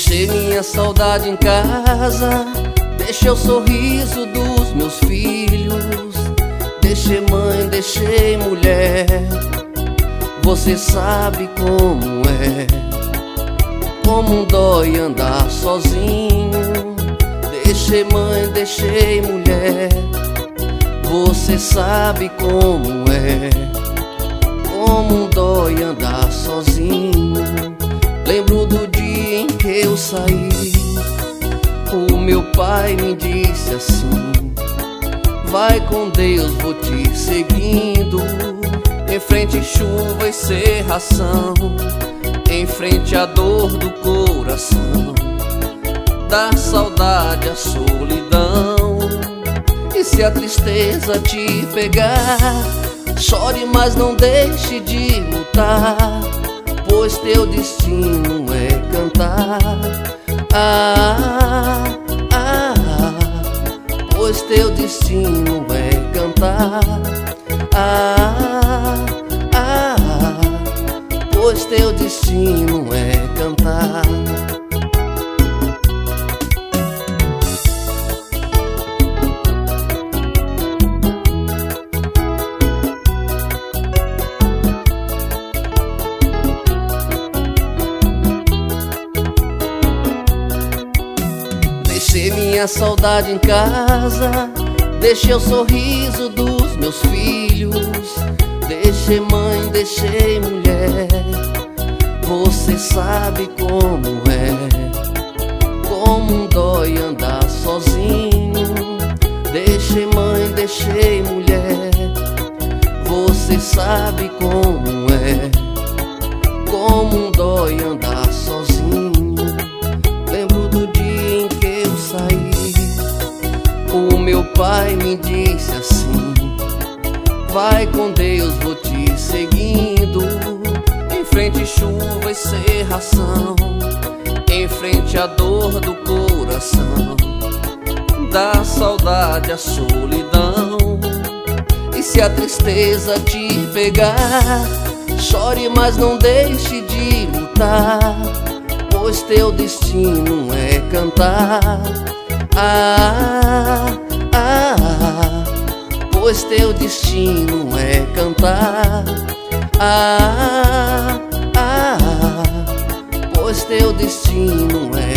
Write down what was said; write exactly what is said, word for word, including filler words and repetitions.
Deixei minha saudade em casa, deixei o sorriso dos meus filhos, deixei mãe, deixei mulher. Você sabe como é, como dói andar sozinho. Deixei mãe, deixei mulher. Você sabe como é, como dói andar sozinho. Lembro do dia em que eu saí, o meu pai me disse assim: vai com Deus, vou te seguindo. Em frente chuva e cerração, em frente a dor do coração, da saudade a solidão. E se a tristeza te pegar, chore, mas não deixe de lutar, pois teu destino é cantar. Ah, ah, ah, pois teu destino é cantar. Ah, ah, ah, pois teu destino é cantar. Deixei minha saudade em casa, deixei o sorriso dos meus filhos, deixei mãe, deixei mulher. Você sabe como é, como dói andar sozinho. Deixei mãe, deixei mulher. Você sabe como é, como dói andar sozinho. Lembro do dia em que eu saí, o meu pai me disse assim: vai com Deus, vou te seguindo. Em frente chuva e cerração, em frente a dor do coração, da saudade a solidão. E se a tristeza te pegar, chore, mas não deixe de lutar, pois teu destino é cantar. Ah, ah, ah, pois teu destino é cantar. Ah, ah, ah, pois teu destino é